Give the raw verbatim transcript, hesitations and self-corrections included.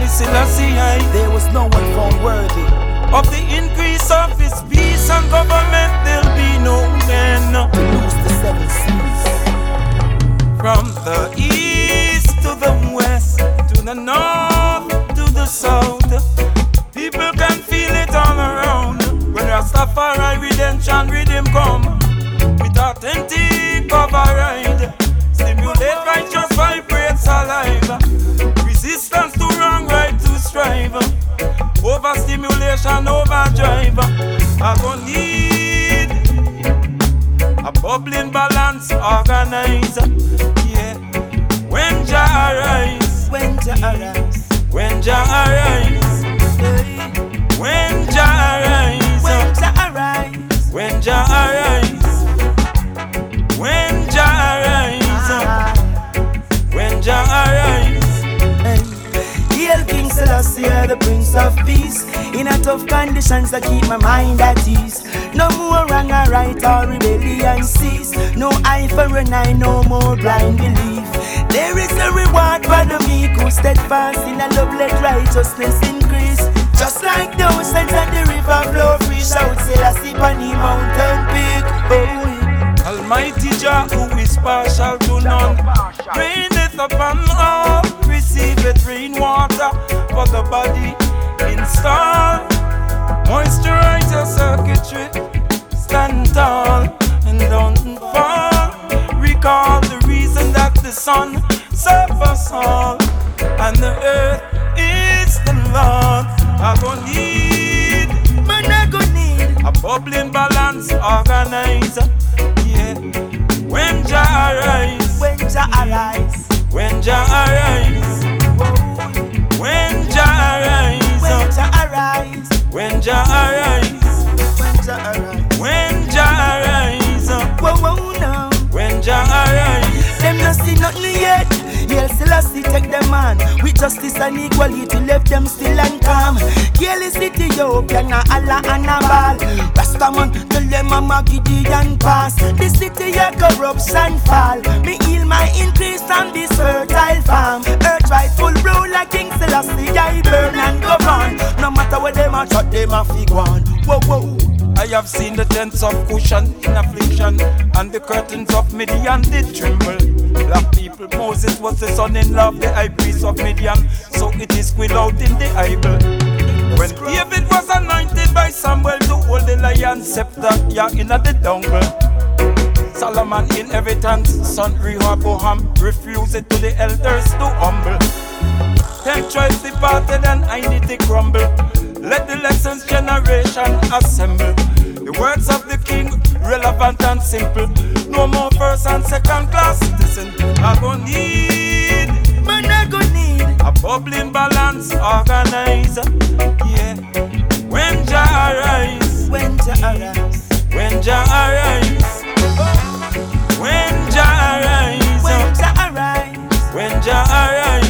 Haile Selassie I, there was no one found worthy of the increase of his peace and government. There'll be no end to lose the seven seas. From the east to the west, to the north, to the south, people can feel it all around. When Rastafari redemption rhythm come, with authentic override, stimulate righteous vibrates alive. Resistance to wrong, right to strive. Overstimulation, overdrive. I gon' need a bubbling balance, organize. Yeah. When Jah arise, when Jah arise, when Jah arise, when Jah arise, when Jah arise, when Jah arise, when Jah arise, when Jah arise. Hail King Selassie, the Prince of Peace. In a tough conditions that keep my mind at ease. No more wrong or right or rebellion cease. No eye for an eye, no more blind belief. There is a reward for the meek who steadfast in a love, let righteousness increase. Just like the oceans and the river flow free, shout Selassie on the mountain peak. Oh, Almighty Jah, who is partial to none, raineth upon all, receiveth rainwater for the body. Install, moisturize your circuitry, stand tall and don't fall. Recall the reason that the sun serves us all, and the earth is the Lord. I gon' need, man, I gon' need a bubbling balance, organize. Yeah. When Jah arise, when Jah arise, when Jah arise, when Jah arise, when Jah arise, when Jah arise, when Jah arise, when Jah arise, whoa, whoa, no, when Jah arise. them no see nothing yet. Hail Selassie take them on with justice and equality, left them still and calm. Hail is Ethiopia, na Allah and a ball. Rastaman tell them I'm a Gideon pass. The city a corruption fall. Me heal my increase on this fertile farm. Earth rightful ruler King Selassie, I burn and govern. No matter what them a shot, them a fig one. Whoa, whoa. I have seen the tents of cushion in affliction, and the curtains of Midian did tremble. Black people, Moses was the son-in-law of the high priest of Midian, so it is squealed out in the Bible. When David was anointed by Samuel to hold the lion scepter, yeah, in the jungle. Solomon inheritance, son Rehoboam, refused it to the elders to humble. Ten tribes departed and I need to crumble. Let the lessons generation assemble. The words of the king, relevant and simple. No more first and second class citizen. I gon' need, man, I gon' need a bubbling balance, organize. Yeah. When Jah arise, when Jah arise, when Jah arise, when Jah arise, when Jah arise, when Jah arise.